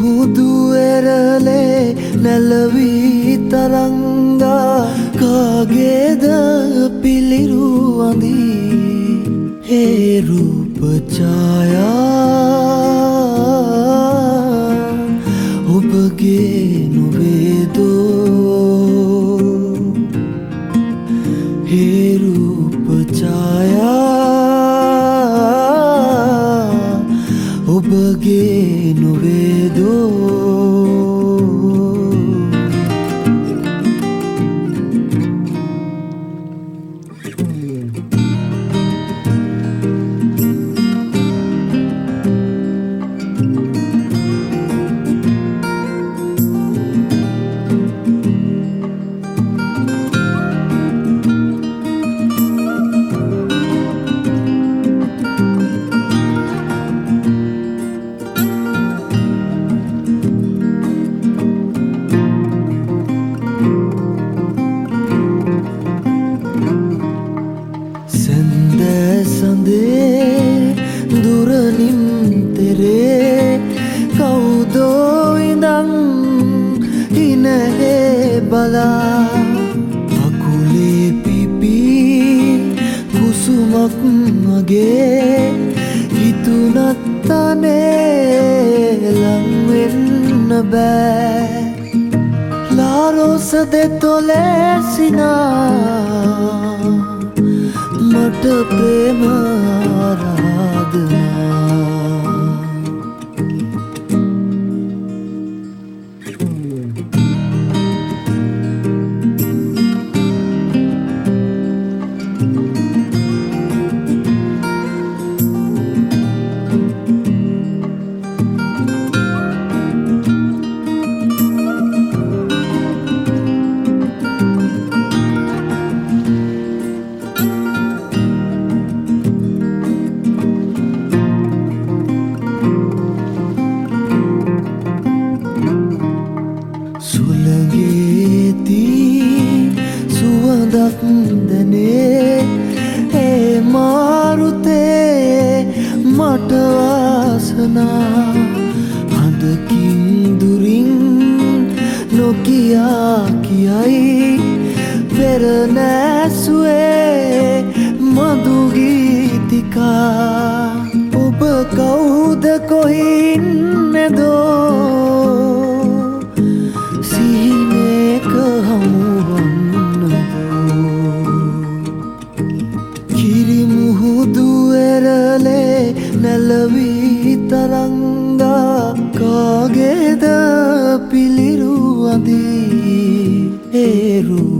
මුහුදු එරළේ නැලවී තරංගා කාගේද පිළිරු අඳී ඒ රූප ඡායා ඔබගේ නොවේදෝ ඒ රූප ඡායා ඔබගේ නොවේදෝ දුරනින් තෙරේ කවුදෝ ඉඳන් හිනහේ බලා අකුලේ පිපි කුසුමක් වගේ හිතුනත් අනේ ලං වෙන්න බෑ La rosa de Tolesina මට ප්‍රේම ආරාධනා සුවඳක් දැනේ ඒ මාරුතේ මට වාසනා හඳකින් දුරින් නොකියා කියයි පෙර නැසුවේ මధు ගීතිකා ඔබ කවුද කොහි ඉන්නේදෝ සිහිනේක මුහුදු එරළේ නැලවී තරංගා කාගේද පිළිරු අඳී ඒ